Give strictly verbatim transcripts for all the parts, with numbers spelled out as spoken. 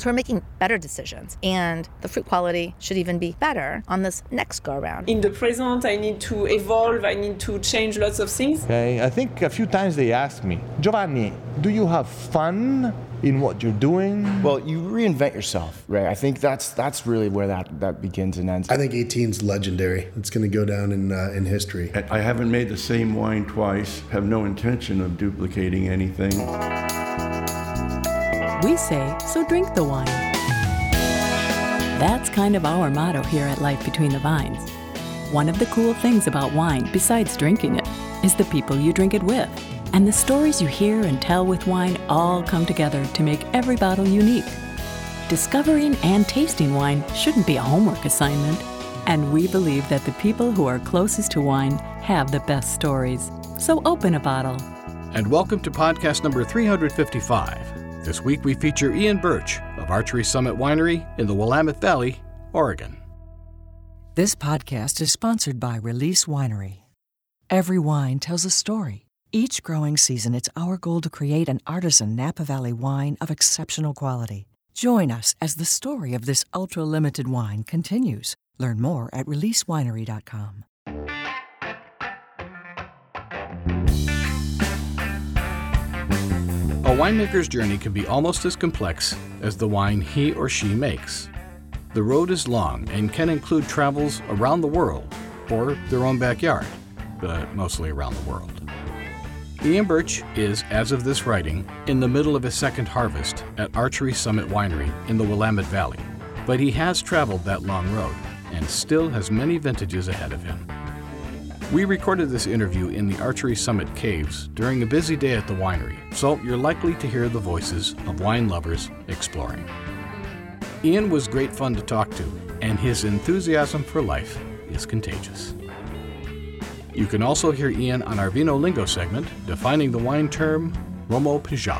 So we're making better decisions, and the fruit quality should even be better on this next go around. In the present, I need to evolve, I need to change lots of things. Okay, I think a few times they asked me, Giovanni, do you have fun in what you're doing? Well, you reinvent yourself, right? I think that's that's really where that, that begins and ends. I think eighteen's legendary. It's going to go down in uh, in history. I haven't made the same wine twice, have no intention of duplicating anything. We say, so drink the wine. That's kind of our motto here at Life Between the Vines. One of the cool things about wine, besides drinking it, is the people you drink it with. And the stories you hear and tell with wine all come together to make every bottle unique. Discovering and tasting wine shouldn't be a homework assignment. And we believe that the people who are closest to wine have the best stories. So open a bottle. And welcome to podcast number three hundred fifty-five. This week we feature Ian Birch of Archery Summit Winery in the Willamette Valley, Oregon. This podcast is sponsored by Release Winery. Every wine tells a story. Each growing season, it's our goal to create an artisan Napa Valley wine of exceptional quality. Join us as the story of this ultra-limited wine continues. Learn more at release winery dot com. A winemaker's journey can be almost as complex as the wine he or she makes. The road is long and can include travels around the world or their own backyard, but mostly around the world. Ian Birch is, as of this writing, in the middle of his second harvest at Archery Summit Winery in the Willamette Valley, but he has traveled that long road and still has many vintages ahead of him. We recorded this interview in the Archery Summit Caves during a busy day at the winery, so you're likely to hear the voices of wine lovers exploring. Ian was great fun to talk to, and his enthusiasm for life is contagious. You can also hear Ian on our Vino Lingo segment, defining the wine term Romopejage.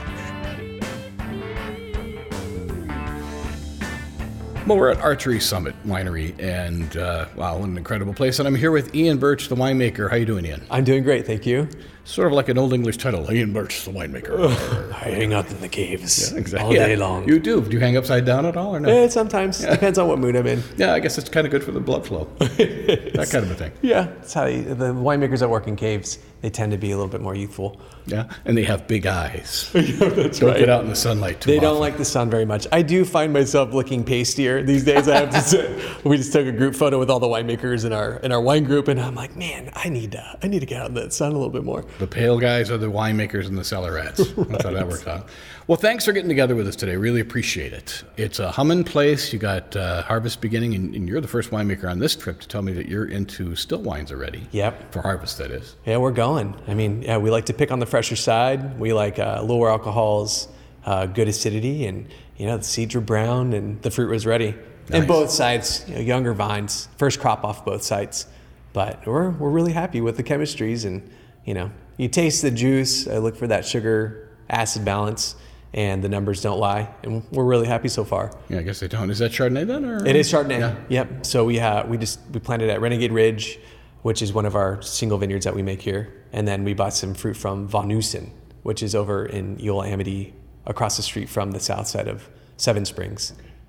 Well, we're at Archery Summit Winery, and uh, wow, what an incredible place. And I'm here with Ian Birch, the winemaker. How you doing, Ian? I'm doing great, thank you. Sort of like an old English title, Ian Birch, the winemaker. I hang out in the caves yeah, exactly. all day yeah. long. You do? Do you hang upside down at all or no? Eh, sometimes. Yeah. Depends on what mood I'm in. Yeah, I guess it's kind of good for the blood flow. That kind of a thing. Yeah, that's how you, the winemakers that work in caves, they tend to be a little bit more youthful. Yeah, and they have big eyes. yeah, that's don't right. get out in the sunlight too They often. don't like the sun very much. I do find myself looking pastier these days. I have to say, we just took a group photo with all the winemakers in our in our wine group, and I'm like, man, I need to I need to get out in the sun a little bit more. The pale guys are the winemakers and the cellar rats. That's right. How that works out. Well, thanks for getting together with us today. Really appreciate it. It's a humming place. You got uh, harvest beginning, and, and you're the first winemaker on this trip to tell me that you're into still wines already. Yep. For harvest, that is. Yeah, we're going. I mean, yeah, we like to pick on the fresher side. We like uh, lower alcohols, uh, good acidity, and you know the seeds were brown and the fruit was ready. Nice. And both sides, you know, younger vines, first crop off both sides. But we're we're really happy with the chemistries, and you know, you taste the juice. I look for that sugar acid balance, and the numbers don't lie. And we're really happy so far. Yeah, I guess they don't. Is that Chardonnay then, or it is Chardonnay? Yeah. Yep. So we uh, we just we planted at Renegade Ridge, which is one of our single vineyards that we make here, and then we bought some fruit from Von Nusen, which is over in Eula-Amity, across the street from the south side of Seven Springs.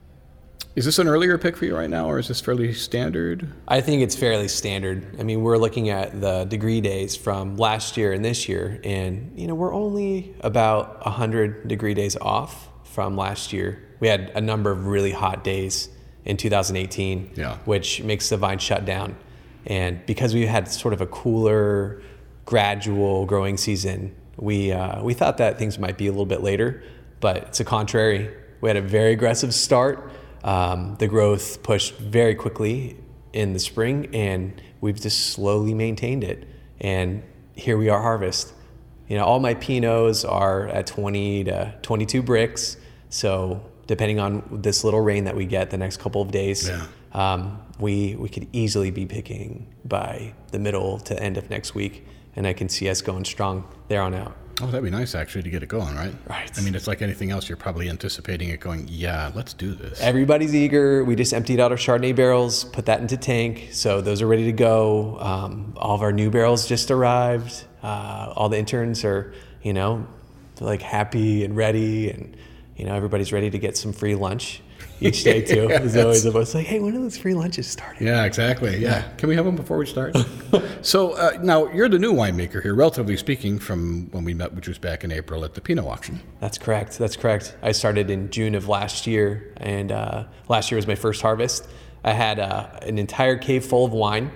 Is this an earlier pick for you right now, or is this fairly standard? I think it's fairly standard. I mean, we're looking at the degree days from last year and this year, and you know, we're only about one hundred degree days off from last year. We had a number of really hot days in two thousand eighteen, yeah. which makes the vine shut down. And because we had sort of a cooler, gradual growing season, we uh, we thought that things might be a little bit later, but it's the contrary. We had a very aggressive start. Um, the growth pushed very quickly in the spring, and we've just slowly maintained it. And here we are, harvest. You know, all my Pinots are at twenty to twenty-two bricks. So depending on this little rain that we get the next couple of days, yeah. um, we we could easily be picking by the middle to end of next week. And I can see us going strong there on out. Oh, that'd be nice, actually, to get it going, right? Right. I mean, it's like anything else. You're probably anticipating it going, yeah, let's do this. Everybody's eager. We just emptied out our Chardonnay barrels, put that into tank. So those are ready to go. Um, all of our new barrels just arrived. Uh, all the interns are, you know, like happy and ready. And you know, everybody's ready to get some free lunch each day too. Yeah, There's always about like, hey, when are those free lunches starting? Yeah, exactly. Yeah. Can we have them before we start? So uh, now you're the new winemaker here, relatively speaking, from when we met, which was back in April at the Pinot auction. That's correct. That's correct. I started in June of last year, and uh, last year was my first harvest. I had uh, an entire cave full of wine.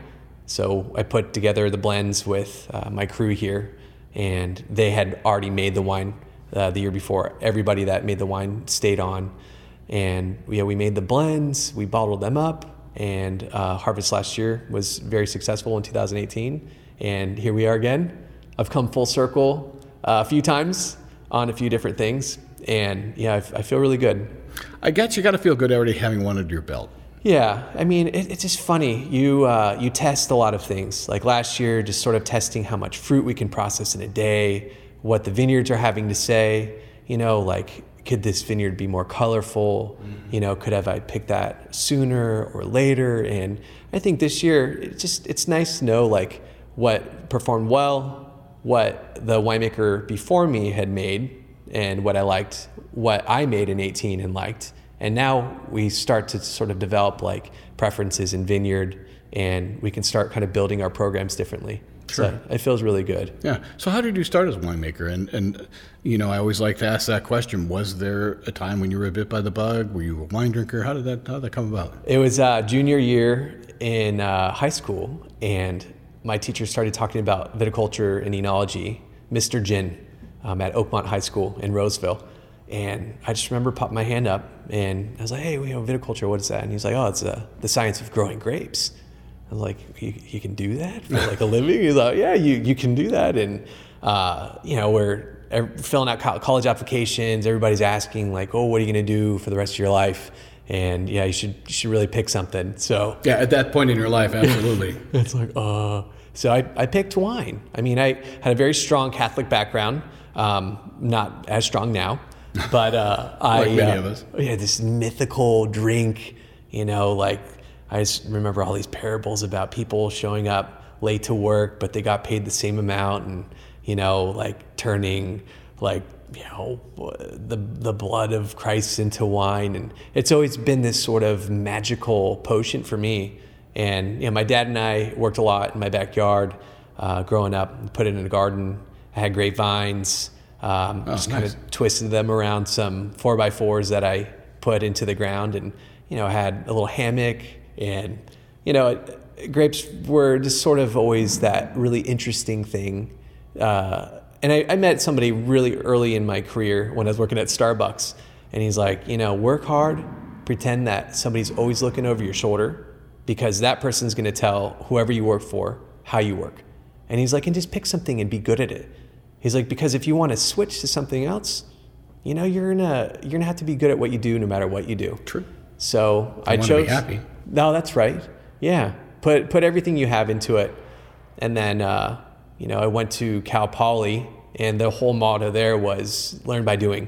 So I put together the blends with uh, my crew here, and they had already made the wine uh, the year before. Everybody that made the wine stayed on. And yeah, we made the blends, we bottled them up, and uh, harvest last year was very successful in two thousand eighteen. And here we are again. I've come full circle uh, a few times on a few different things, and yeah, I, I feel really good. I guess you got to feel good already having one under your belt. Yeah, I mean, it, it's just funny. You uh, you test a lot of things. Like last year, just sort of testing how much fruit we can process in a day, what the vineyards are having to say. You know, like, could this vineyard be more colorful? Mm-hmm. You know, could have I picked that sooner or later? And I think this year, it just it's nice to know like what performed well, what the winemaker before me had made, and what I liked, what I made in eighteen and liked. And now we start to sort of develop like preferences in vineyard, and we can start kind of building our programs differently. Sure. So it feels really good. Yeah. So how did you start as a winemaker? And, and, you know, I always like to ask that question. Was there a time when you were bit by the bug? Were you a wine drinker? How did that, how did that come about? It was uh, junior year in uh, high school, and my teacher started talking about viticulture and enology, Mister Gin, um, at Oakmont High School in Roseville. And I just remember popping my hand up, and I was like, hey, we have viticulture, what is that? And he's like, oh, it's uh, the science of growing grapes. I was like, you, you can do that for like a living? He's like, yeah, you, you can do that. And, uh, you know, we're filling out college applications. Everybody's asking like, oh, what are you going to do for the rest of your life? And yeah, you should you should really pick something. So yeah, at that point in your life, absolutely. It's like, uh, so I, I picked wine. I mean, I had a very strong Catholic background, um, not as strong now, but uh, I, like many uh, of us. Yeah, this mythical drink, you know, like, I just remember all these parables about people showing up late to work, but they got paid the same amount, and, you know, like turning like, you know, the the blood of Christ into wine. And it's always been this sort of magical potion for me. And, you know, my dad and I worked a lot in my backyard uh, growing up, put it in a garden. I had grapevines, um, oh, just nice. kind of twisted them around some four by fours that I put into the ground, and, you know, had a little hammock. And, you know, grapes were just sort of always that really interesting thing. Uh, and I, I met somebody really early in my career when I was working at Starbucks. And he's like, you know, work hard, pretend that somebody's always looking over your shoulder, because that person's going to tell whoever you work for how you work. And he's like, and just pick something and be good at it. He's like, because if you want to switch to something else, you know, you're gonna you're gonna have to be good at what you do no matter what you do. True. So I I chose. chose. Be happy. No, that's right. Yeah, put put everything you have into it, and then uh, you know I went to Cal Poly, and the whole motto there was learn by doing.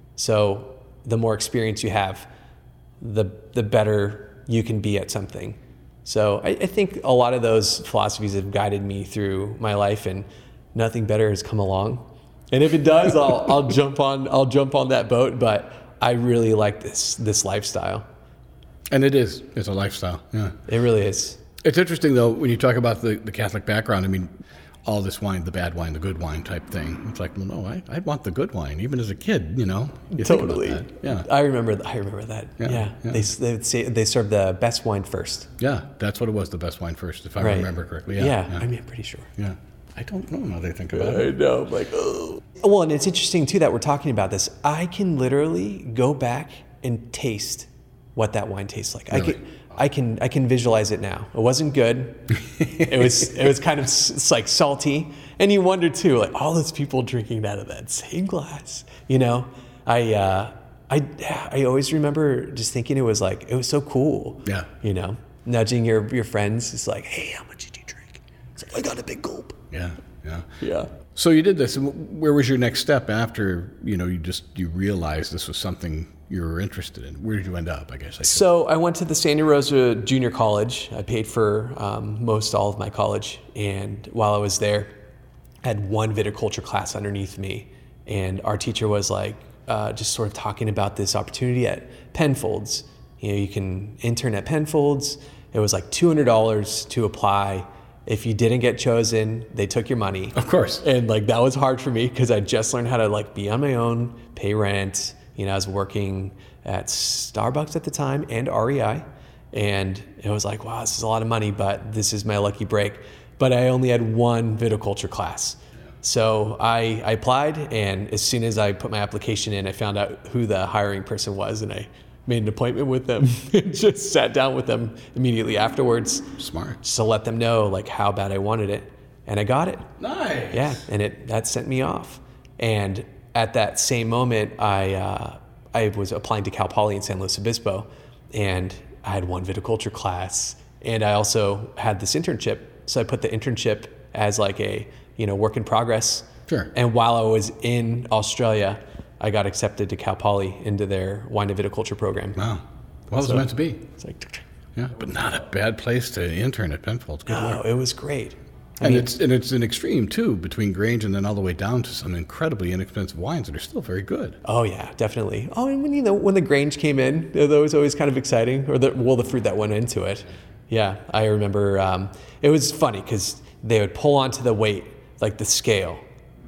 So the more experience you have, the the better you can be at something. So I, I think a lot of those philosophies have guided me through my life, and nothing better has come along. And if it does, I'll I'll jump on I'll jump on that boat. But I really like this this lifestyle. And it is. It's a lifestyle. Yeah. It really is. It's interesting, though, when you talk about the, the Catholic background. I mean, all this wine, the bad wine, the good wine type thing. It's like, well, no, I, I want the good wine, even as a kid, you know? You Totally. Think about that. Yeah. I remember I remember that. Yeah, Yeah. yeah. They they would say they served the best wine first. Yeah, that's what it was, the best wine first, if I Right. remember correctly. Yeah, Yeah, yeah. I mean, I'm pretty sure. Yeah. I don't know how they think about I it. know. I'm like, oh. Well, and it's interesting, too, that we're talking about this. I can literally go back and taste what that wine tastes like. Really? I can, I can, I can visualize it now. It wasn't good. it was, it was kind of it's like salty, and you wonder too, like all those people drinking out of that same glass. You know, I, uh, I, I always remember just thinking it was like it was so cool. Yeah. You know, nudging your your friends. It's like, hey, how much did you drink? It's like, I got a big gulp. Yeah, yeah. Yeah. So you did this. And where was your next step after, you know, you just, you realized this was something you were interested in? Where did you end up, I guess? I so I went to the Santa Rosa Junior College. I paid for um, most all of my college. And while I was there, I had one viticulture class underneath me. And our teacher was like, uh, just sort of talking about this opportunity at Penfolds. You know, you can intern at Penfolds. It was like two hundred dollars to apply. If you didn't get chosen, they took your money. Of course. And like that was hard for me because I just learned how to like be on my own, pay rent. You know, I was working at Starbucks at the time and R E I. And it was like, wow, this is a lot of money, but this is my lucky break. But I only had one viticulture class. So I, I applied, and as soon as I put my application in, I found out who the hiring person was, and I made an appointment with them and just sat down with them immediately afterwards. Smart. Just to let them know like how bad I wanted it. And I got it. Nice. Yeah, and it that sent me off. And at that same moment, I uh, I was applying to Cal Poly in San Luis Obispo, and I had one viticulture class, and I also had this internship. So I put the internship as like a, you know, work in progress. Sure. And while I was in Australia, I got accepted to Cal Poly into their wine and viticulture program. Wow. Well, it was meant to be. It's like, yeah, but not a bad place to intern at Penfolds. Good no, work. it was great. I And mean, it's and it's an extreme too, between Grange and then all the way down to some incredibly inexpensive wines that are still very good. Oh yeah, definitely. Oh, and when you know when the Grange came in, that was always kind of exciting, or the well, the fruit that went into it. Yeah, I remember. Um, it was funny because they would pull onto the weight, like the scale,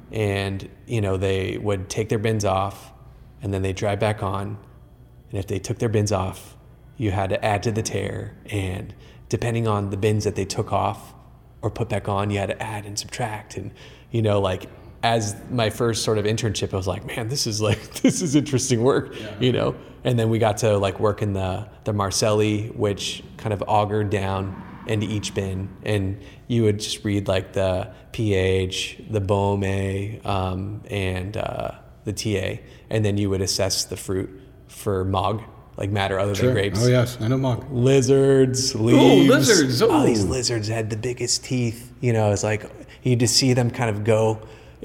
and you know they would take their bins off, and then they drive back on, and if they took their bins off, you had to add to the tare, and depending on the bins that they took off or put back on, you had to add and subtract. And, you know, like as my first sort of internship, I was like, man, this is like, this is interesting work, yeah. you know? And then we got to like work in the, the Marcelli, which kind of augured down into each bin. And you would just read like the pH, the Beaume, um, and uh, the T A. And then you would assess the fruit for M O G, like matter other Sure. than grapes. Oh, yes. I know M O G. Lizards, leaves. Oh, lizards. Oh. oh, these lizards had the biggest teeth. You know, it's like you just see them kind of go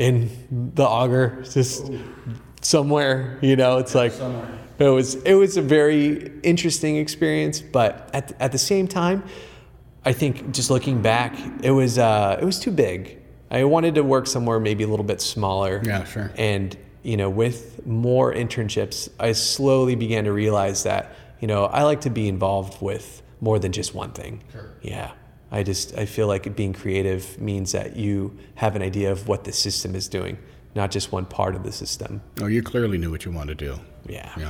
in the auger, just Ooh. somewhere. You know, it's like somewhere. it was. It was a very interesting experience, but at at the same time, I think just looking back, it was uh, it was too big. I wanted to work somewhere maybe a little bit smaller. Yeah, sure. And you know, with more internships, I slowly began to realize that, you know, I like to be involved with more than just one thing. Sure. Yeah. I just, I feel like being creative means that you have an idea of what the system is doing, not just one part of the system. Oh, you clearly knew what you wanted to do. Yeah. Yeah.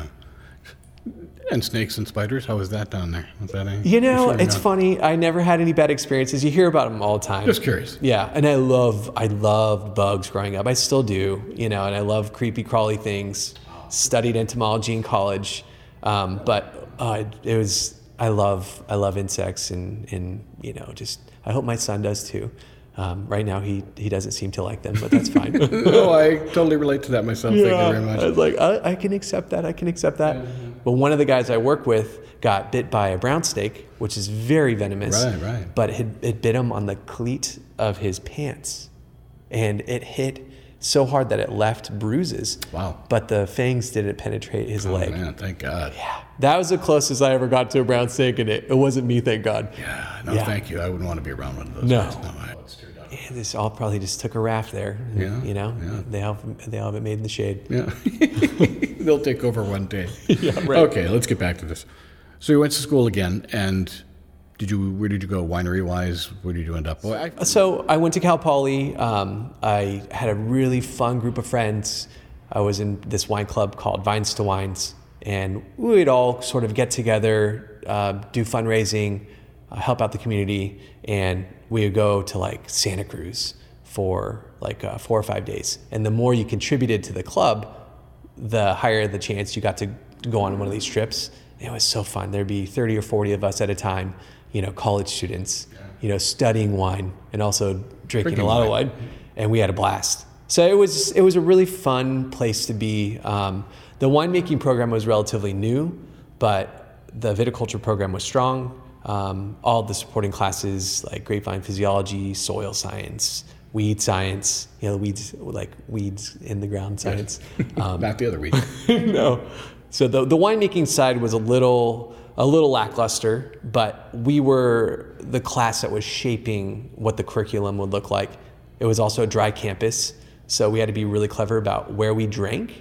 And snakes and spiders, how was that down there? Was that any, you know, sure it's not? funny. I never had any bad experiences. You hear about them all the time. Just curious. Yeah, and I love, I loved bugs growing up. I still do, you know, and I love creepy, crawly things. Studied entomology in college, um, but uh, it was. I love, I love insects, and and you know, just I hope my son does too. Um, right now, he he doesn't seem to like them, but that's fine. No, I totally relate to that myself. Yeah, Thank you very much. I was like, I, I can accept that. I can accept that. Yeah. But one of the guys I work with got bit by a brown snake, which is very venomous. Right, right. But it, it bit him on the cleat of his pants, and it hit so hard that it left bruises. Wow. But the fangs didn't penetrate his oh, leg. Man, thank God. Yeah. That was the closest I ever got to a brown snake, and it, it wasn't me, thank God. Yeah, no, yeah. thank you. I wouldn't want to be around one of those no. guys. No, I... Yeah, this all probably just took a raft there. Yeah, you know, yeah. they have they all have it made in the shade. Yeah, they'll take over one day. Yeah, right. Okay, let's get back to this. So you went to school again, and did you? Where did you go, winery wise? Where did you end up? Well, I... So I went to Cal Poly. Um, I had a really fun group of friends. I was in this wine club called Vines to Wines, and we would all sort of get together, uh, do fundraising, uh, help out the community, and we would go to like Santa Cruz for like uh, four or five days. And the more you contributed to the club, the higher the chance you got to go on one of these trips. It was so fun. There'd be thirty or forty of us at a time, you know, college students, you know, studying wine and also drinking, drinking a lot wine. of wine. And we had a blast. So it was it was a really fun place to be. Um, the winemaking program was relatively new, but the viticulture program was strong. Um, all the supporting classes like grapevine physiology, soil science, weed science, you know, weeds like weeds in the ground science. Yes. Um, Not the other weed. No. So the the winemaking side was a little a little lackluster, but we were the class that was shaping what the curriculum would look like. It was also a dry campus, so we had to be really clever about where we drank.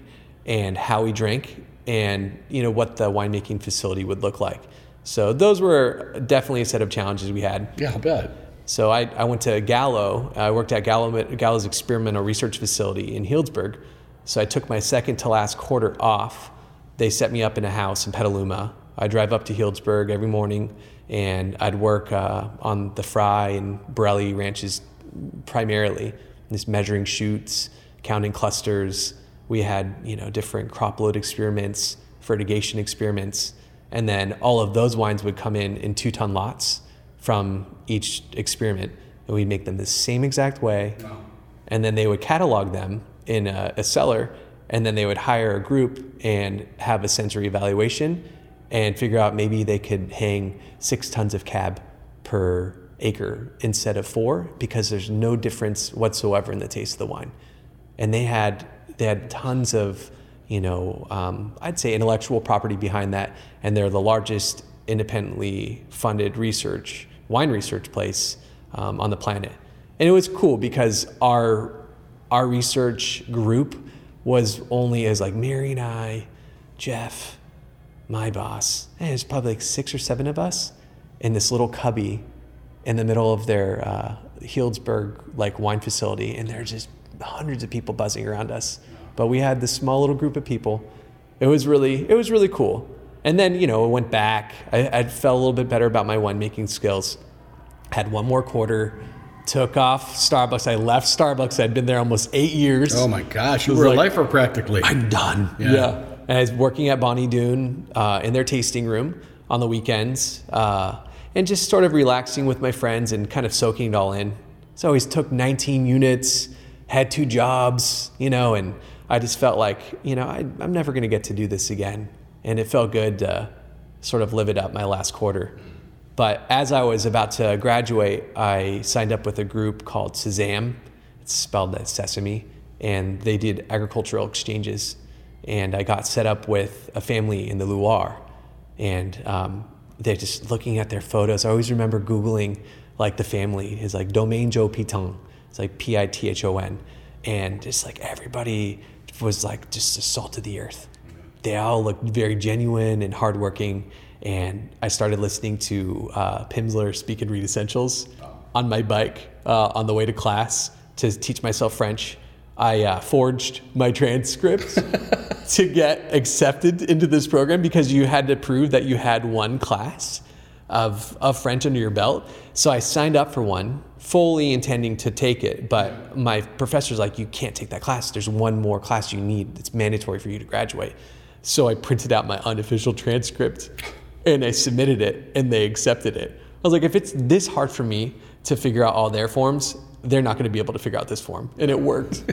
and how we drank and, you know, what the winemaking facility would look like. So those were definitely a set of challenges we had. Yeah, I'll bet. So I, I went to Gallo. I worked at Gallo, Gallo's experimental research facility in Healdsburg. So I took my second to last quarter off. They set me up in a house in Petaluma. I drive up to Healdsburg every morning, and I'd work uh, on the Fry and Borelli ranches primarily, just measuring shoots, counting clusters. We had, you know, different crop load experiments, fertigation experiments, and then all of those wines would come in in two-ton lots from each experiment, and we'd make them the same exact way, wow. And then they would catalog them in a, a cellar, and then they would hire a group and have a sensory evaluation and figure out maybe they could hang six tons of cab per acre instead of four, because there's no difference whatsoever in the taste of the wine. And they had they had tons of, you know, um, I'd say intellectual property behind that, and they're the largest independently funded research, wine research place um, on the planet. And it was cool because our our research group was only as like Mary and I, Jeff, my boss, and there's probably like six or seven of us in this little cubby in the middle of their uh, Healdsburg like wine facility, and there's just hundreds of people buzzing around us. But we had this small little group of people. It was really, it was really cool. And then, you know, I went back. I, I felt a little bit better about my winemaking skills. Had one more quarter, took off Starbucks. I left Starbucks. I'd been there almost eight years. Oh my gosh, you were like, a lifer practically. I'm done. Yeah. yeah. And I was working at Bonnie Doon uh, in their tasting room on the weekends, uh, and just sort of relaxing with my friends and kind of soaking it all in. So I always took nineteen units, had two jobs, you know, and I just felt like, you know, I, I'm never going to get to do this again. And it felt good to sort of live it up my last quarter. But as I was about to graduate, I signed up with a group called Sesame. It's spelled as sesame. And they did agricultural exchanges. And I got set up with a family in the Loire. And um, they're just looking at their photos. I always remember Googling, like, the family is like Domaine Joe Piton. It's like P I T H O N. And just like everybody was like just the salt of the earth. They all looked very genuine and hardworking. And I started listening to uh, Pimsleur Speak and Read Essentials on my bike uh, on the way to class to teach myself French. I uh, forged my transcript to get accepted into this program because you had to prove that you had one class of, of French under your belt. So I signed up for one, fully intending to take it. But my professor's like, you can't take that class. There's one more class you need. It's mandatory for you to graduate. So I printed out my unofficial transcript and I submitted it and they accepted it. I was like, if it's this hard for me to figure out all their forms, they're not going to be able to figure out this form. And it worked.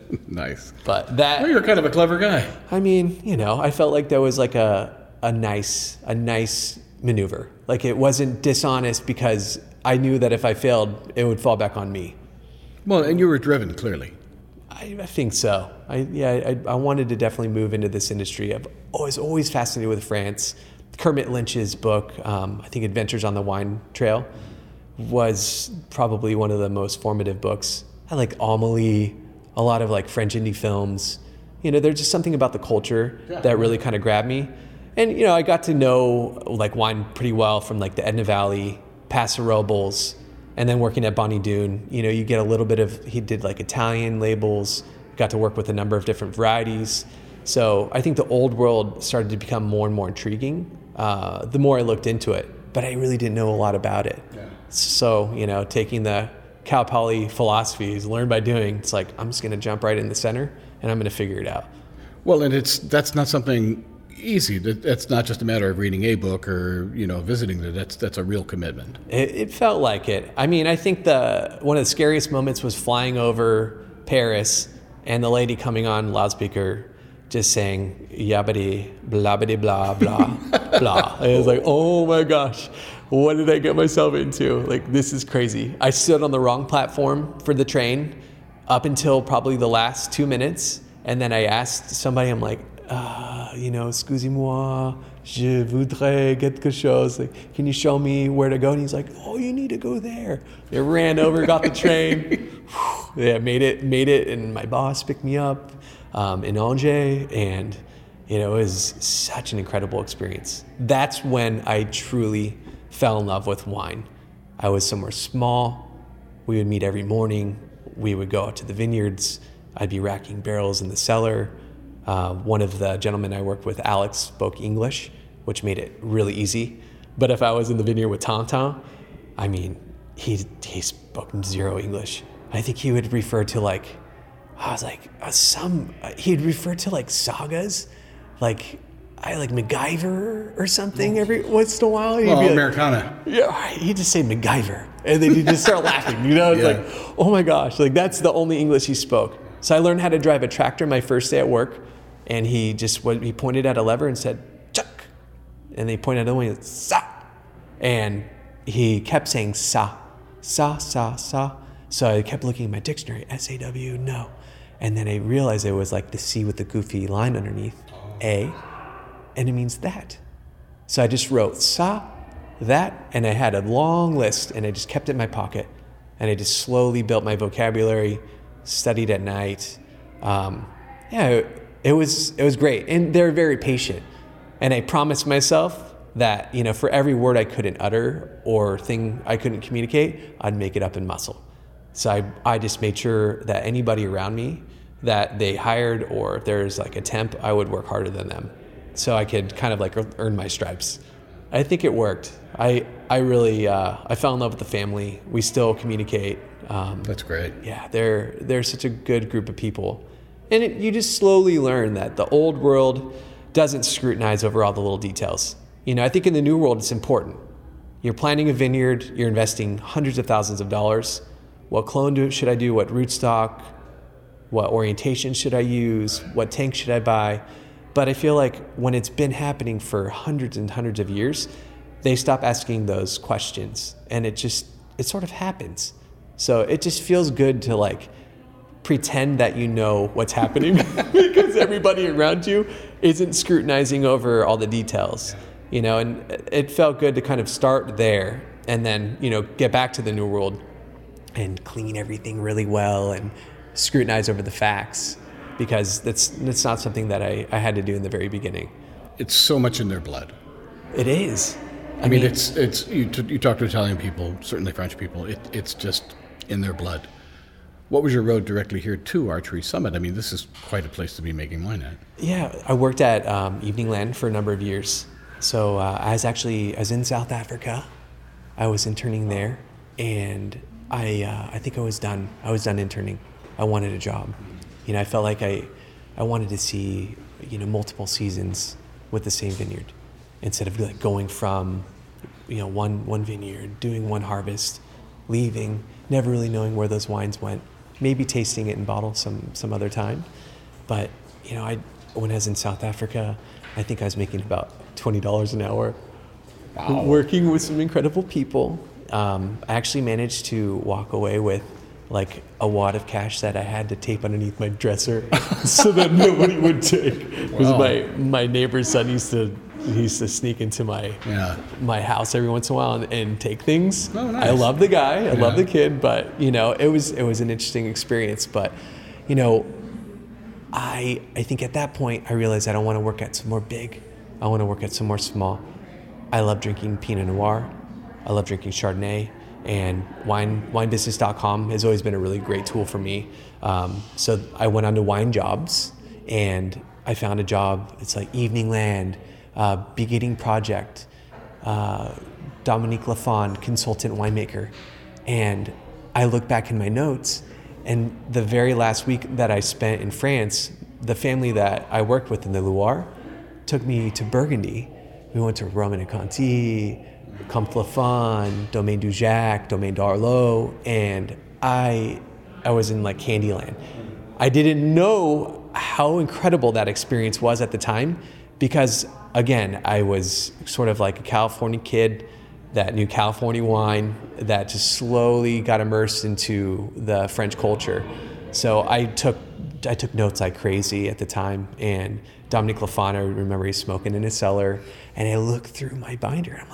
Nice. But that... Well, you're kind of a clever guy. I mean, you know, I felt like there was like a, a nice, a nice maneuver. Like it wasn't dishonest because I knew that if I failed, it would fall back on me. Well, and you were driven, clearly. I, I think so. I yeah, I, I wanted to definitely move into this industry. I've always, always fascinated with France. Kermit Lynch's book, um, I think Adventures on the Wine Trail, was probably one of the most formative books. I like Amélie, a lot of like French indie films. You know, there's just something about the culture that really kind of grabbed me. And, you know, I got to know like wine pretty well from like the Edna Valley, Paso Robles, and then working at Bonnie Doon. You know, you get a little bit of, he did like Italian labels, got to work with a number of different varieties. So I think the old world started to become more and more intriguing uh, the more I looked into it. But I really didn't know a lot about it. Yeah. So, you know, taking the Cal Poly philosophies, learn by doing, it's like, I'm just going to jump right in the center and I'm going to figure it out. Well, and it's that's not something easy. It's not just a matter of reading a book or, you know, visiting it. That's that's a real commitment. It, it felt like it. I mean, I think the one of the scariest moments was flying over Paris and the lady coming on loudspeaker just saying, yabbity, blabbity, blah, blah, blah. And I was like, oh my gosh, what did I get myself into? Like, this is crazy. I stood on the wrong platform for the train up until probably the last two minutes. And then I asked somebody, I'm like, uh, you know, excusez-moi, je voudrais quelque chose. Like, can you show me where to go? And he's like, oh, you need to go there. They ran over, got the train. Yeah, made it, made it. And my boss picked me up. um, in Angers, and you know, it was such an incredible experience. That's when I truly fell in love with wine. I was somewhere small. We would meet every morning. We would go out to the vineyards. I'd be racking barrels in the cellar. Uh, one of the gentlemen I worked with, Alex, spoke English, which made it really easy. But if I was in the vineyard with Tom Tom, I mean, he he spoke zero English. I think he would refer to like, I was like, uh, some, uh, he'd refer to like sagas, like, I like MacGyver or something every once in a while. He'd well, be like, Americana. Yeah, he'd just say MacGyver. And then he'd just start laughing, you know? It's yeah. like, oh my gosh, like that's the only English he spoke. So I learned how to drive a tractor my first day at work. And he just, he pointed at a lever and said, chuck. And they pointed at the one and sa. And he kept saying sa, sa, sa, sa. So I kept looking at my dictionary, S A W, no. And then I realized it was like the C with the goofy line underneath, A, and it means that. So I just wrote sa, that, and I had a long list, and I just kept it in my pocket. And I just slowly built my vocabulary, studied at night. Um, yeah, it, it was it was great. And they're very patient. And I promised myself that, you know, for every word I couldn't utter or thing I couldn't communicate, I'd make it up in muscle. So I, I just made sure that anybody around me that they hired, or if there's like a temp, I would work harder than them so I could kind of like earn my stripes. I think it worked. I I really, uh, I fell in love with the family. We still communicate. Um, That's great. Yeah, they're, they're such a good group of people. And it, you just slowly learn that the old world doesn't scrutinize over all the little details. You know, I think in the new world, it's important. You're planting a vineyard, you're investing hundreds of thousands of dollars. What clone do, should I do? What rootstock? What orientation should I use? What tank should I buy? But I feel like when it's been happening for hundreds and hundreds of years, they stop asking those questions, and it just, it sort of happens. So it just feels good to like pretend that you know what's happening because everybody around you isn't scrutinizing over all the details, you know, and it felt good to kind of start there and then, you know, get back to the new world and clean everything really well and scrutinize over the facts, because that's that's not something that I, I had to do in the very beginning. It's so much in their blood. It is. I, I mean, mean, it's it's you, t- you talk to Italian people, certainly French people. It, it's just in their blood. What was your road directly here to Archery Summit? I mean, this is quite a place to be making wine at. Yeah, I worked at um, Evening Land for a number of years. So uh, I was actually I was in South Africa. I was interning there, and I uh, I think I was done. I was done interning. I wanted a job. You know, I felt like I I wanted to see, you know, multiple seasons with the same vineyard instead of like going from, you know, one one vineyard, doing one harvest, leaving, never really knowing where those wines went. Maybe tasting it in bottle some some other time. But, you know, I when I was in South Africa, I think I was making about twenty dollars an hour. Wow. Working with some incredible people. Um, I actually managed to walk away with like a wad of cash that I had to tape underneath my dresser so that nobody would take. Because wow. my, my neighbor's son used to he used to sneak into my yeah. my house every once in a while and, and take things. Oh, nice. I love the guy, I yeah. love the kid, but you know, it was it was an interesting experience. But you know, I I think at that point I realized I don't want to work at some more big. I want to work at some more small. I love drinking Pinot Noir. I love drinking Chardonnay. And wine wine business dot com has always been a really great tool for me. Um, so I went on to Wine Jobs, and I found a job. It's like Evening Land, uh, Beginning Project, uh, Dominique Lafond, consultant winemaker. And I look back in my notes, and the very last week that I spent in France, the family that I worked with in the Loire took me to Burgundy. We went to Romanée-Conti, Comte Lafon, Domaine Dujac, Domaine d'Arlot, and I I was in like Candyland. I didn't know how incredible that experience was at the time because, again, I was sort of like a California kid that knew California wine, that just slowly got immersed into the French culture. So I took I took notes like crazy at the time, and Dominique Lafon, I remember he's smoking in his cellar, and I looked through my binder, and I'm like, oh my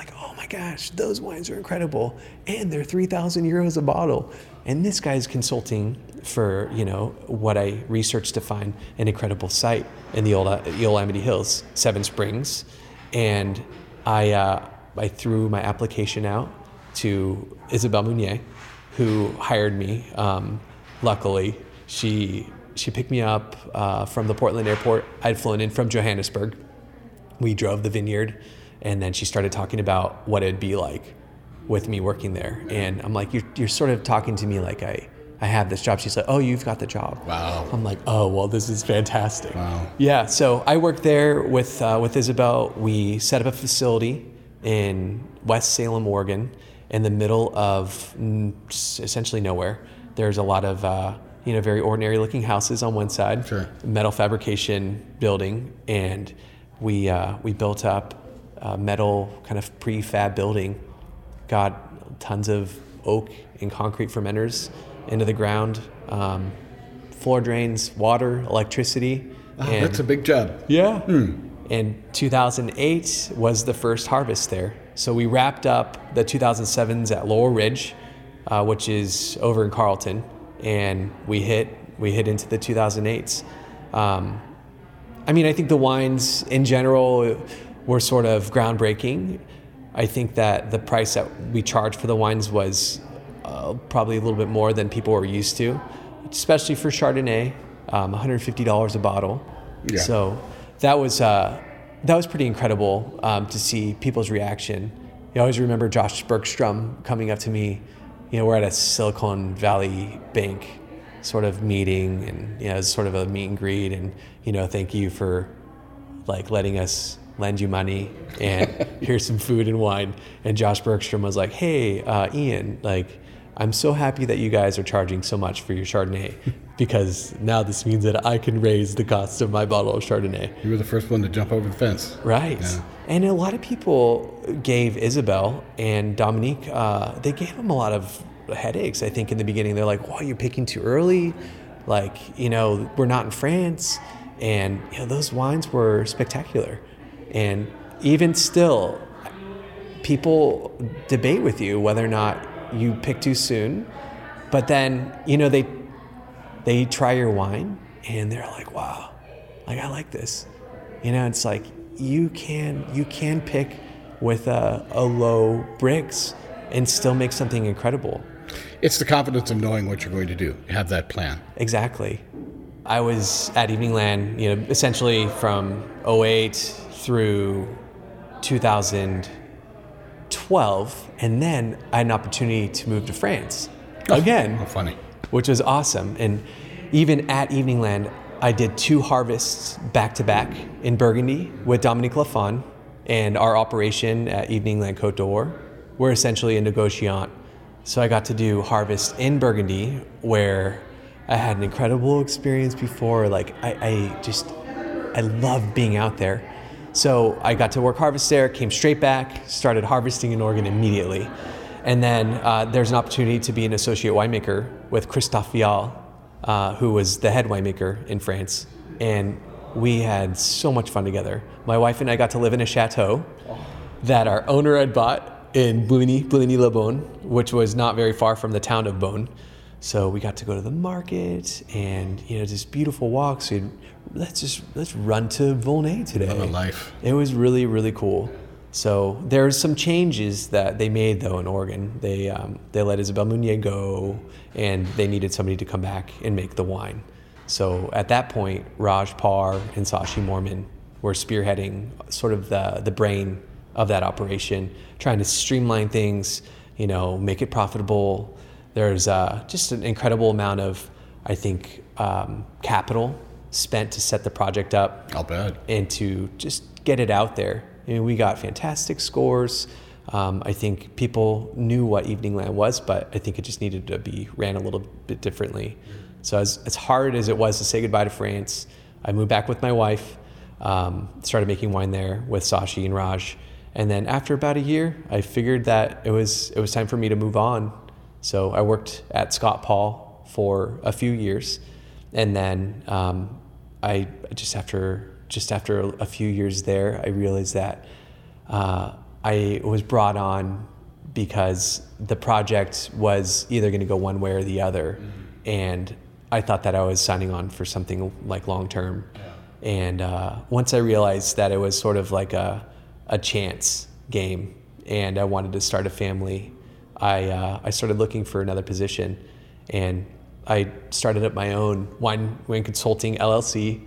my gosh, those wines are incredible. And they're three thousand euros a bottle. And this guy's consulting for, you know, what I researched to find an incredible site in the old Yosemite Hills, Seven Springs. And I, uh, I threw my application out to Isabelle Mounier, who hired me. Um, luckily, she she picked me up uh, from the Portland airport. I'd flown in from Johannesburg. We drove the vineyard, and then she started talking about what it'd be like with me working there. And I'm like, you're, you're sort of talking to me like I, I have this job. She's like, oh, you've got the job. Wow. I'm like, oh, well, this is fantastic. Wow. Yeah, so I worked there with uh, with Isabelle. We set up a facility in West Salem, Oregon, in the middle of mm, essentially nowhere. There's a lot of uh, you know very ordinary looking houses on one side, sure. metal fabrication building, and we uh, we built up a metal kind of prefab building. Got tons of oak and concrete fermenters into the ground, um, floor drains, water, electricity. Oh, and that's a big job. Yeah. Hmm. And two thousand eight was the first harvest there. So we wrapped up the two thousand sevens at Laurel Ridge, uh, which is over in Carlton, and we hit we hit into the two thousand eights. Um, I mean, I think the wines in general were sort of groundbreaking. I think that the price that we charged for the wines was uh, probably a little bit more than people were used to, especially for Chardonnay, um, one hundred fifty dollars a bottle. Yeah. So that was uh, that was pretty incredible um, to see people's reaction. I always remember Josh Bergstrom coming up to me. You know, we're at a Silicon Valley Bank sort of meeting, and you know, it's sort of a meet and greet, and you know, thank you for like letting us lend you money, and here's some food and wine. And Josh Bergstrom was like, hey, uh, Ian, like, I'm so happy that you guys are charging so much for your Chardonnay, because now this means that I can raise the cost of my bottle of Chardonnay. You were the first one to jump over the fence. Right. Yeah. And a lot of people gave Isabelle and Dominique, uh, they gave them a lot of headaches, I think, in the beginning. They're like, wow, you're picking too early. Like, you know, we're not in France. And, you know, those wines were spectacular. And even still, people debate with you whether or not you pick too soon. But then, you know, they they try your wine and they're like, wow, like, I like this. You know, it's like you can you can pick with a, a low bricks and still make something incredible. It's the confidence of knowing what you're going to do. You have that plan. Exactly. I was at Evening Land, you know, essentially from oh eight through two thousand twelve, and then I had an opportunity to move to France again. Oh, funny. Which was awesome. And even at Evening Land, I did two harvests back to back in Burgundy with Dominique Lafon, and our operation at Evening Land Côte d'Or. We're essentially a negociant. So I got to do harvest in Burgundy, where I had an incredible experience before. Like I, I just, I loved being out there. So I got to work harvest there, came straight back, started harvesting in Oregon immediately. And then uh, there's an opportunity to be an associate winemaker with Christophe Vial, uh, who was the head winemaker in France. And we had so much fun together. My wife and I got to live in a chateau that our owner had bought in Bouligny, Bouligny-le-Beaune, which was not very far from the town of Beaune. So we got to go to the market and, you know, just beautiful walks. We'd, let's just, let's run to Volnay today. What a life. It was really, really cool. So there's some changes that they made, though, in Oregon. They um, they let Isabelle Mounier go, and they needed somebody to come back and make the wine. So at that point, Raj Parr and Sashi Morman were spearheading sort of the, the brain of that operation, trying to streamline things, you know, make it profitable. There's uh, just an incredible amount of, I think, um, capital spent to set the project up. I'll bet. And to just get it out there. I mean, we got fantastic scores. Um, I think people knew what Evening Land was, but I think it just needed to be ran a little bit differently. So as, as hard as it was to say goodbye to France, I moved back with my wife, um, started making wine there with Sashi and Raj. And then after about a year, I figured that it was it was time for me to move on. So I worked at Scott Paul for a few years. And then um, I just after just after a few years there, I realized that uh, I was brought on because the project was either going to go one way or the other. Mm-hmm. And I thought that I was signing on for something like long term. Yeah. And uh, once I realized that it was sort of like a, a chance game and I wanted to start a family, I, uh, I started looking for another position. And I started up my own wine, wine consulting L L C.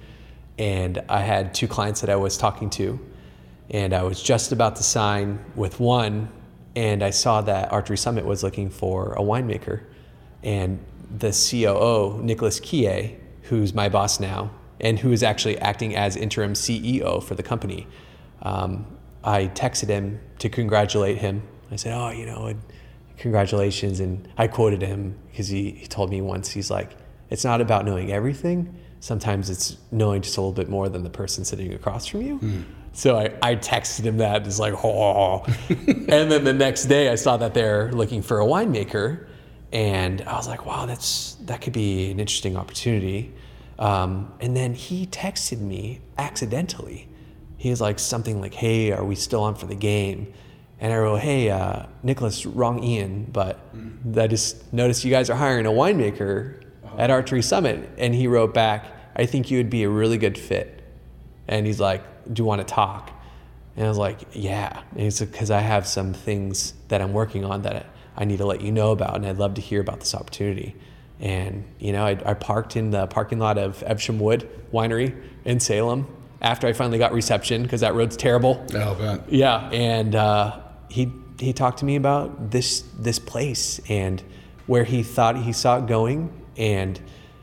And I had two clients that I was talking to. And I was just about to sign with one, and I saw that Archery Summit was looking for a winemaker. And the C O O, Nicholas Kie, who's my boss now, and who is actually acting as interim C E O for the company, um, I texted him to congratulate him. I said, oh, you know, congratulations. And I quoted him because he, he told me once, he's like, it's not about knowing everything. Sometimes it's knowing just a little bit more than the person sitting across from you. Mm. So I, I texted him that. It's like, oh. And then the next day I saw that they're looking for a winemaker. And I was like, wow, that's that could be an interesting opportunity. Um, and then he texted me accidentally. He was like something like, hey, are we still on for the game? And I wrote, hey, uh, Nicholas, wrong Ian, but mm. I just noticed you guys are hiring a winemaker uh-huh. at Archery Summit. And he wrote back, I think you would be a really good fit. And he's like, do you want to talk? And I was like, yeah. And he's like, because I have some things that I'm working on that I need to let you know about, and I'd love to hear about this opportunity. And, you know, I, I parked in the parking lot of Evesham Wood Winery in Salem after I finally got reception, because that road's terrible. Oh, man. Yeah, and uh, he he talked to me about this this place and where he thought he saw it going. And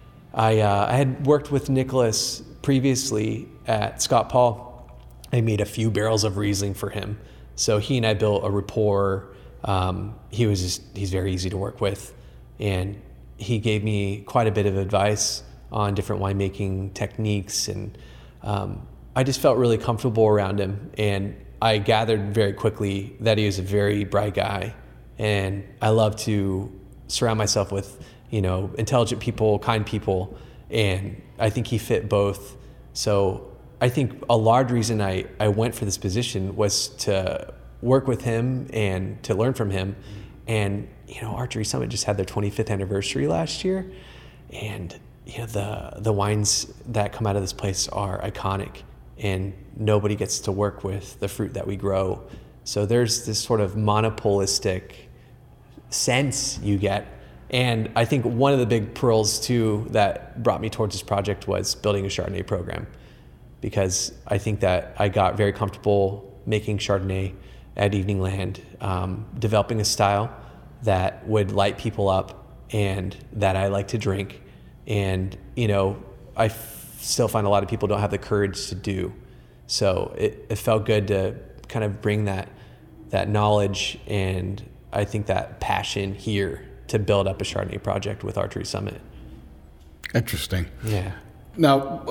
I uh, I had worked with Nicholas previously at Scott Paul. I made a few barrels of Riesling for him. So he and I built a rapport. Um, he was just, he's very easy to work with. And he gave me quite a bit of advice on different winemaking techniques. And um, I just felt really comfortable around him. And I gathered very quickly that he was a very bright guy. And I love to surround myself with, you know, intelligent people, kind people. And I think he fit both. So I think a large reason I, I went for this position was to work with him and to learn from him. And, you know, Archery Summit just had their twenty-fifth anniversary last year. And, you know, the, the wines that come out of this place are iconic, and nobody gets to work with the fruit that we grow. So there's this sort of monopolistic sense you get. And I think one of the big pearls too that brought me towards this project was building a Chardonnay program, because I think that I got very comfortable making Chardonnay at Evening Land, um, developing a style that would light people up and that I like to drink. And, you know, I f- still find a lot of people don't have the courage to do. So it, it felt good to kind of bring that that knowledge and I think that passion here to build up a Chardonnay project with Archery Summit. Interesting. Yeah. Now,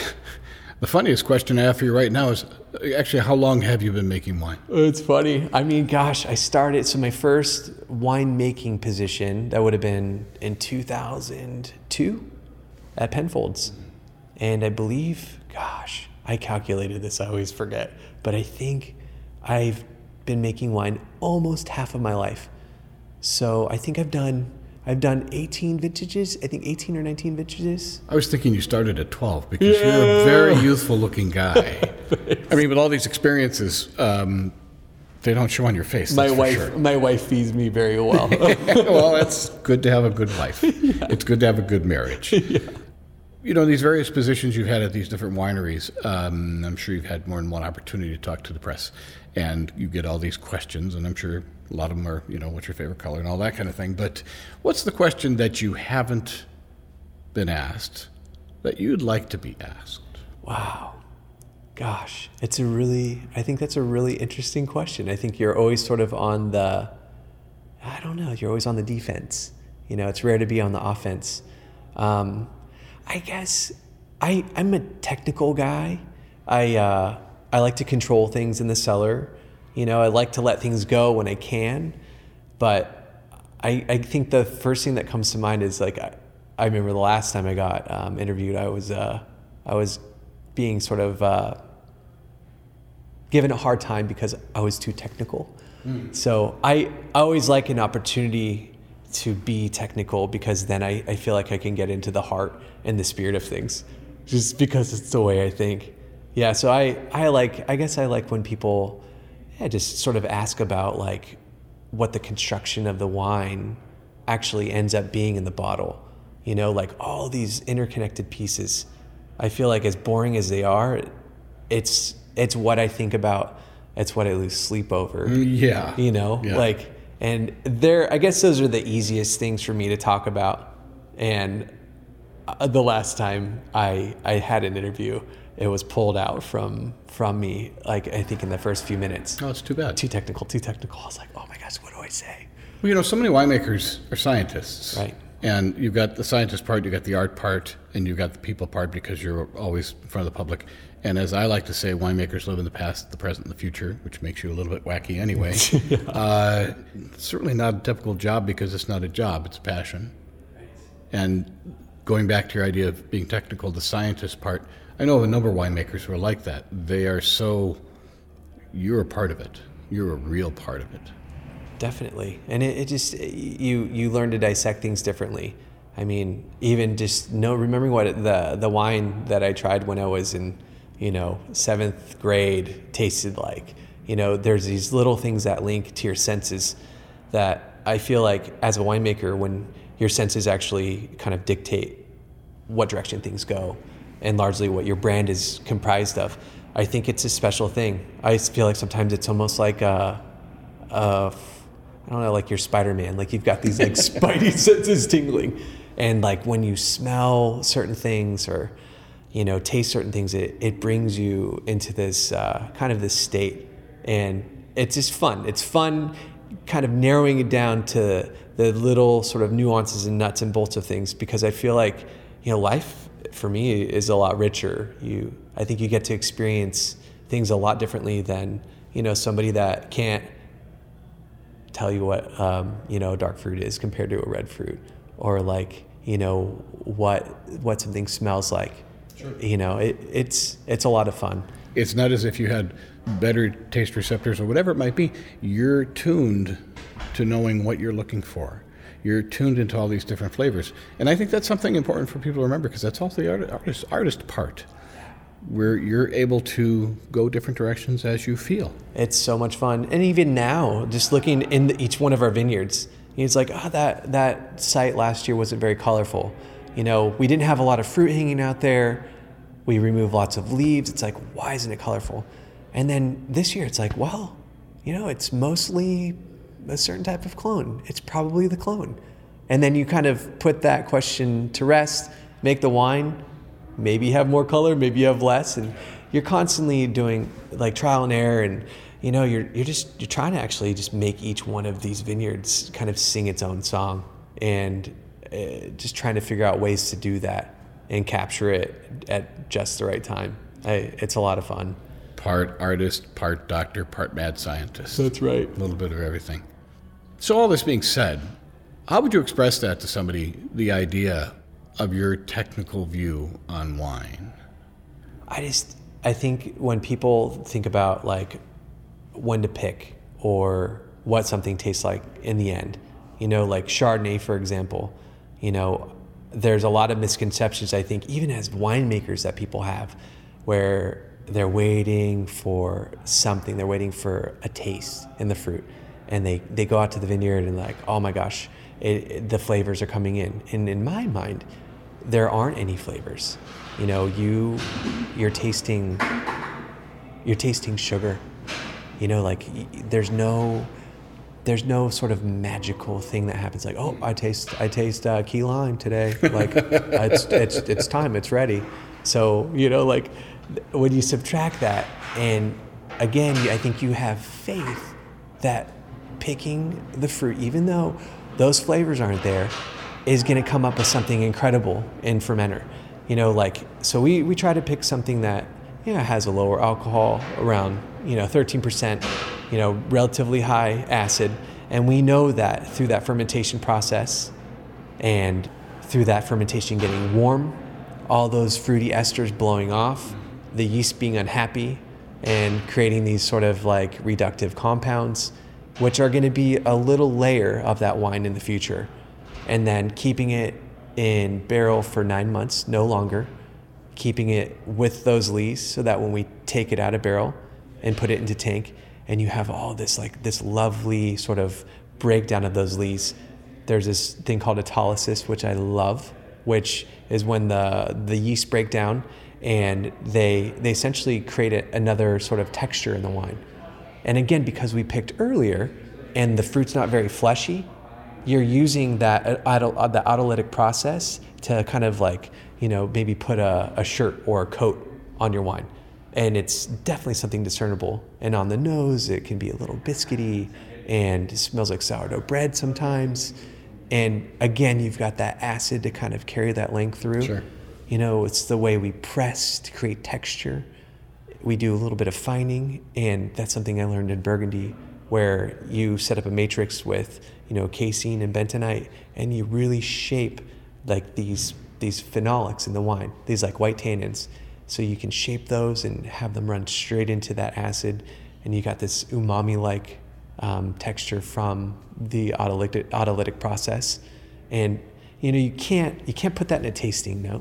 the funniest question I have for you right now is, actually, how long have you been making wine? It's funny. I mean, gosh, I started, so my first winemaking position, that would have been in two thousand two at Penfolds. And I believe, gosh, I calculated this, I always forget, but I think I've been making wine almost half of my life. So I think I've done I've done eighteen vintages. I think eighteen or nineteen vintages. I was thinking you started at twelve because yeah. you're a very youthful looking guy. I mean, with all these experiences, um, they don't show on your face. My that's wife, for sure. my wife feeds me very well. Well, it's good to have a good wife. Yeah. It's good to have a good marriage. Yeah. You know, these various positions you've had at these different wineries, um, I'm sure you've had more than one opportunity to talk to the press, and you get all these questions, and I'm sure a lot of them are, you know, what's your favorite color and all that kind of thing. But what's the question that you haven't been asked that you'd like to be asked? Wow. Gosh, it's a really, I think that's a really interesting question. I think you're always sort of on the, I don't know, you're always on the defense. You know, it's rare to be on the offense. Um, I guess I, I'm a technical guy. I, uh, I like to control things in the cellar. You know, I like to let things go when I can, but I, I think the first thing that comes to mind is like, I, I remember the last time I got um, interviewed, I was, uh, I was being sort of uh, given a hard time because I was too technical. Mm. So I, I always like an opportunity to be technical because then I, I feel like I can get into the heart and the spirit of things, just because it's the way I think. Yeah, so I, I like, I guess I like when people yeah, just sort of ask about like what the construction of the wine actually ends up being in the bottle. You know, like all these interconnected pieces. I feel like as boring as they are, it's it's what I think about. It's what I lose sleep over. Yeah. You know, yeah. like, and there, I guess those are the easiest things for me to talk about. And uh, the last time I I had an interview, it was pulled out from from me, like I think in the first few minutes. Oh, it's too bad. Too technical, too technical. I was like, oh my gosh, what do I say? Well, you know, so many winemakers are scientists. Right. And you've got the scientist part, you've got the art part, and you've got the people part because you're always in front of the public. And as I like to say, winemakers live in the past, the present, and the future, which makes you a little bit wacky anyway. yeah. uh, certainly not a typical job because it's not a job, it's a passion. And going back to your idea of being technical, the scientist part, I know a number of winemakers who are like that. They are so, you're a part of it. You're a real part of it. Definitely. And it, it just, you you learn to dissect things differently. I mean, even just know, remembering what it, the, the wine that I tried when I was in, you know, seventh grade tasted like. You know, there's these little things that link to your senses that I feel like as a winemaker, when your senses actually kind of dictate what direction things go and largely what your brand is comprised of, I think it's a special thing. I feel like sometimes it's almost like a, a I don't know, like you're Spider-Man, like you've got these like spidey senses tingling. And like when you smell certain things or, you know, taste certain things, it, it brings you into this uh, kind of this state. And it's just fun. It's fun kind of narrowing it down to the little sort of nuances and nuts and bolts of things, because I feel like, you know, life for me is a lot richer. You, I think you get to experience things a lot differently than, you know, somebody that can't tell you what um, you know, dark fruit is compared to a red fruit, or like, you know, what what something smells like. Sure. You know, it, it's it's a lot of fun. It's not as if you had better taste receptors or whatever it might be. You're tuned to knowing what you're looking for. You're tuned into all these different flavors, and I think that's something important for people to remember, because that's also the art, artist artist part, where you're able to go different directions as you feel. It's so much fun. And even now, just looking in the, each one of our vineyards, it's like, oh, that, that site last year wasn't very colorful. You know, we didn't have a lot of fruit hanging out there. We removed lots of leaves. It's like, why isn't it colorful? And then this year, it's like, well, you know, it's mostly a certain type of clone. It's probably the clone. And then you kind of put that question to rest, make the wine, maybe you have more color, maybe you have less, and you're constantly doing like trial and error, and you know, you're you're just you're trying to actually just make each one of these vineyards kind of sing its own song, and uh, just trying to figure out ways to do that and capture it at just the right time. I, it's a lot of fun. Part artist, part doctor, part mad scientist. That's right. A little bit of everything. So all this being said, how would you express that to somebody, the idea of your technical view on wine? I just, I think when people think about like when to pick or what something tastes like in the end, you know, like Chardonnay, for example, you know, there's a lot of misconceptions, I think, even as winemakers, that people have, where they're waiting for something, they're waiting for a taste in the fruit. And they, they go out to the vineyard and like, oh my gosh, it, it, the flavors are coming in. And in my mind, there aren't any flavors. You know, you, you're tasting, you're tasting sugar. You know, like there's no, there's no sort of magical thing that happens. Like, oh, I taste, I taste uh, key lime today. Like, it's, it's, it's time, it's ready. So, you know, like when you subtract that, and again, I think you have faith that picking the fruit, even though those flavors aren't there, is going to come up with something incredible in fermenter. You know, like, so we, we try to pick something that, you know, has a lower alcohol, around, you know, thirteen percent, you know, relatively high acid. And we know that through that fermentation process and through that fermentation getting warm, all those fruity esters blowing off, the yeast being unhappy, and creating these sort of like reductive compounds, which are going to be a little layer of that wine in the future. And then keeping it in barrel for nine months, no longer, keeping it with those lees so that when we take it out of barrel and put it into tank, and you have all this like this lovely sort of breakdown of those lees. There's this thing called autolysis, which I love, which is when the the yeast break down and they they essentially create a, another sort of texture in the wine. And again, because we picked earlier and the fruit's not very fleshy, you're using that auto, the autolytic process to kind of like, you know, maybe put a, a shirt or a coat on your wine. And it's definitely something discernible. And on the nose, it can be a little biscuity and it smells like sourdough bread sometimes. And again, you've got that acid to kind of carry that length through. Sure. You know, it's the way we press to create texture. We do a little bit of fining, and that's something I learned in Burgundy, where you set up a matrix with, you know, casein and bentonite, and you really shape like these these phenolics in the wine, these like white tannins. So you can shape those and have them run straight into that acid, and you got this umami-like um, texture from the autolytic, autolytic process. And you know, you can't you can't put that in a tasting note,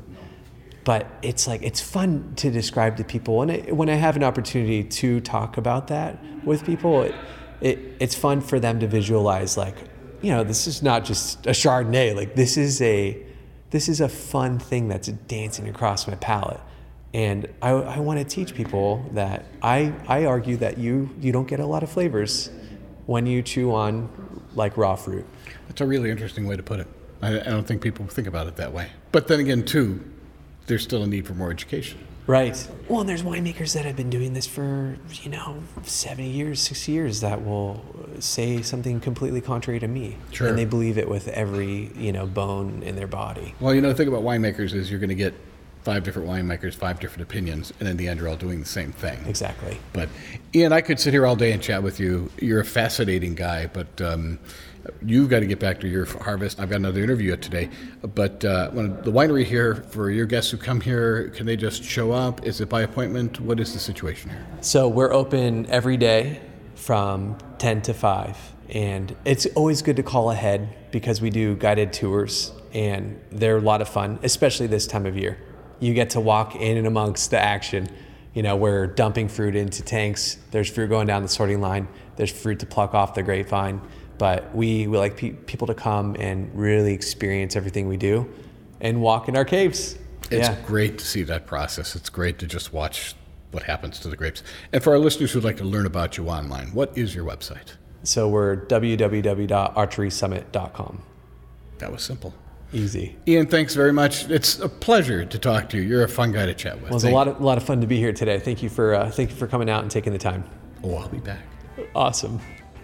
but it's like it's fun to describe to people. And it, when I have an opportunity to talk about that with people, it, it it's fun for them to visualize, like, you know, this is not just a Chardonnay. Like this is a this is a fun thing that's dancing across my palate. And I, I want to teach people that I, I argue that you, you don't get a lot of flavors when you chew on like raw fruit. That's a really interesting way to put it. I, I don't think people think about it that way. But then again, too, there's still a need for more education. Right. Well, and there's winemakers that have been doing this for, you know, seventy years, sixty years that will say something completely contrary to me. Sure. And they believe it with every, you know, bone in their body. Well, you know, the thing about winemakers is you're going to get five different winemakers, five different opinions, and in the end, you're all doing the same thing. Exactly. But Ian, I could sit here all day and chat with you. You're a fascinating guy, but um, you've got to get back to your harvest. I've got another interview today. But uh, when the winery here, for your guests who come here, can they just show up? Is it by appointment? What is the situation here? So we're open every day from ten to five. And it's always good to call ahead because we do guided tours, and they're a lot of fun, especially this time of year. You get to walk in and amongst the action. You know, we're dumping fruit into tanks. There's fruit going down the sorting line. There's fruit to pluck off the grapevine. But we, we like pe- people to come and really experience everything we do and walk in our caves. It's yeah. great to see that process. It's great to just watch what happens to the grapes. And for our listeners who'd like to learn about you online, what is your website? So we're w w w dot archery summit dot com. That was simple. Easy. Ian, thanks very much. It's a pleasure to talk to you. You're a fun guy to chat with. Well, it was a lot of, a lot of fun to be here today. Thank you for uh, thank you for coming out and taking the time. Oh, I'll be back. Awesome.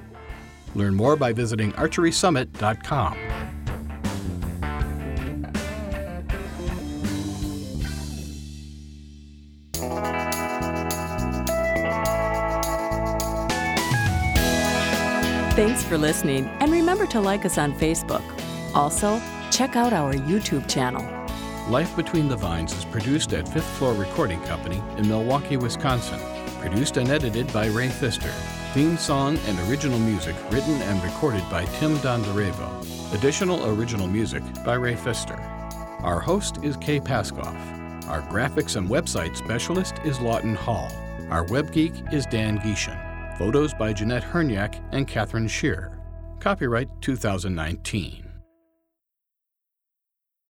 Learn more by visiting archery summit dot com. Thanks for listening, and remember to like us on Facebook. Also, check out our YouTube channel. Life Between the Vines is produced at Fifth Floor Recording Company in Milwaukee, Wisconsin. Produced and edited by Ray Pfister. Theme song and original music written and recorded by Tim Dondarevo. Additional original music by Ray Pfister. Our host is Kay Paskoff. Our graphics and website specialist is Lawton Hall. Our web geek is Dan Gieshin. Photos by Jeanette Herniak and Catherine Shearer. Copyright two thousand nineteen.